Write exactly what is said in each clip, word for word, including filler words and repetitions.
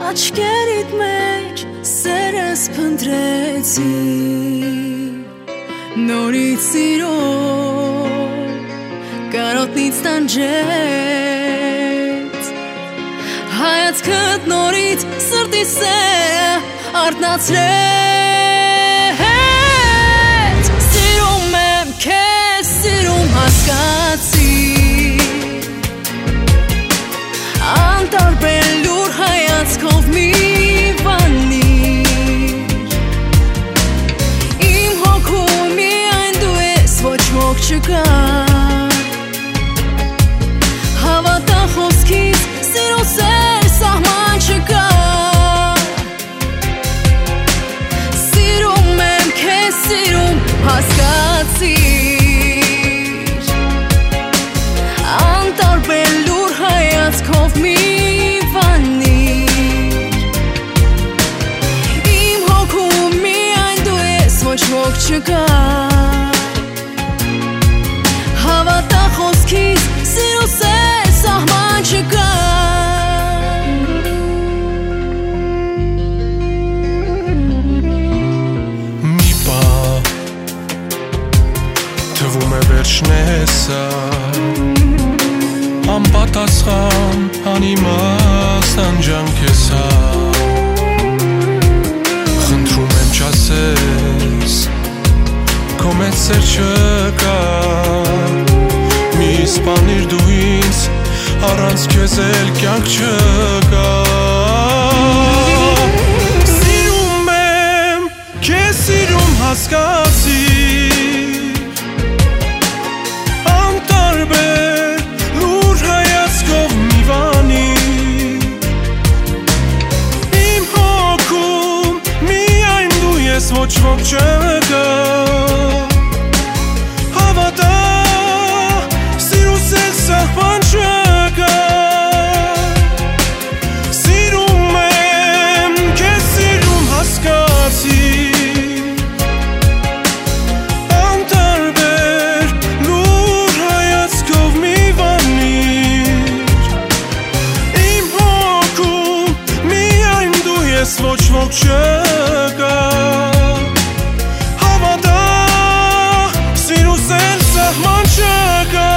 աչքերիդ մեջ սերս փնտրեցի նորից սիրո կարոտնից տանջեց հայացքդ նորից սրտի սերը արթնացրեց սիրում եմ քեզ սիրում հասկացի անտարբեր լուր հայացքով մի վանիր իմ հոգում միայն դու ես ոչ ոք չկա հավատա խոսքից սիրո սեր սահման չկա սիրում եմ քեզ սիրում հասկացիր անտարբեր լուր հայացքով մի ոչ չկա հավատա խոսքից սիրո սեր սահման չկա մի պա թվում է վերջն է սա անպատասխան անիմաստ անջանք է սա խնդրում եմ չասես քո մեծ սեր չկա մի սպանիր դու ինձ առանց քեզ էլ կյանք չկա սիրում եմ քեզ սիրում հասկացիր անտարբեր լուր հայացքով մի վանիր իմ հոգում միայն դու ես ոչ ոք չկա հավատա սիրո սեր սահման չկա սիրում եմ քեզ սիրում հասկացիր անտարբեր լուր հայացքով մի վանիր իմ հոգում միայն դու ես ոչ ոք չկա հավատա սիրո սեր սահման չկա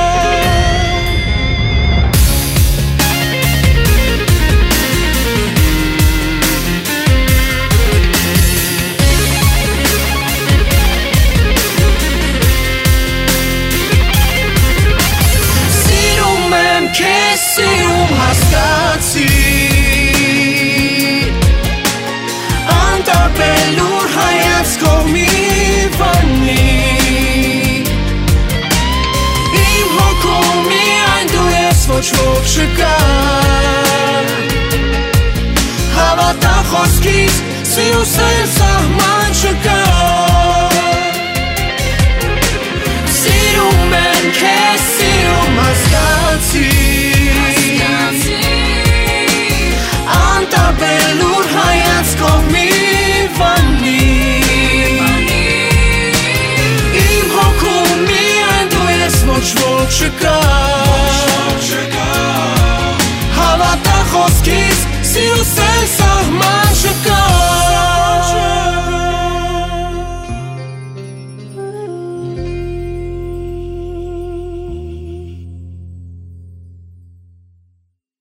սիրում եմ քեզ սիրում հասկացիր անտարբեր լուր հայացքով մի վանիր իմ հոգում միայն դու ես ոչ ոք չկա հավատա խոսքից սիրո սեր սահման չկա